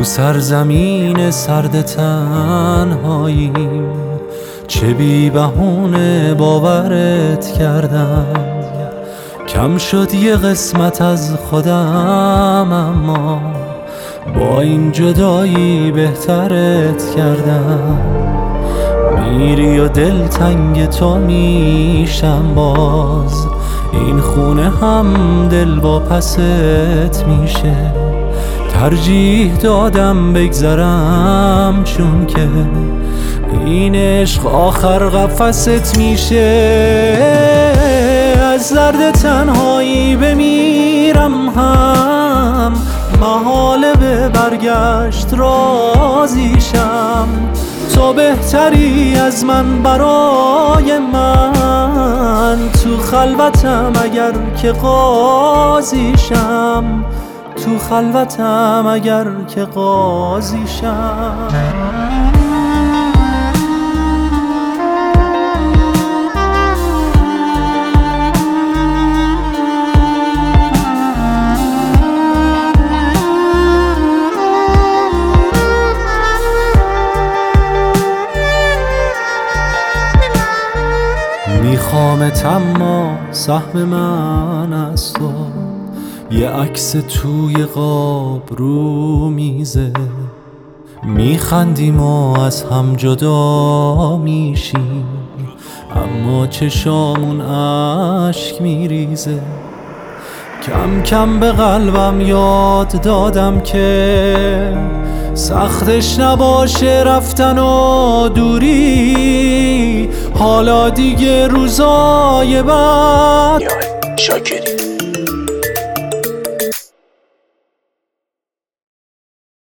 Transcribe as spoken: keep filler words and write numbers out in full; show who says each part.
Speaker 1: تو سرزمین سرد تنهاییم، چه بی بهونه باورت کردم. کم شد یه قسمت از خودم، اما با این جدایی بهترت کردم. میری و دل تنگ تو میشم باز، این خونه هم دل با پست میشه. ترجیح دادم بگذرم، چون که این عشق آخر قفست میشه. از درد تنهایی بمیرم هم، محاله به برگشت راضیشم. تو بهتری از من برای من، تو خلوتم اگر که قاضیشم، تو خلوتم اگر که قاضیشم. میخوامت اما سهم من از تو، یه عکس توی قاب رو میزه. میخندیم و از هم جدا میشیم، اما چشامون اشک میریزه. کم کم به قلبم یاد دادم که سختش نباشه رفتن و دوری. حالا دیگه روزای بعد
Speaker 2: شاکری